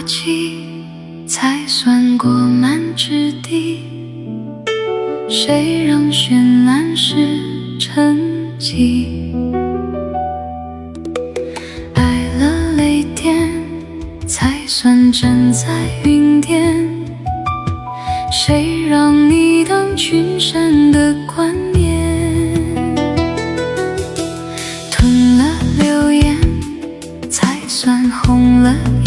起才算过满之地，谁让绚烂是沉寂？挨了雷电才算站在云巅，谁让你当群山的冠冕？吞了流言才算红了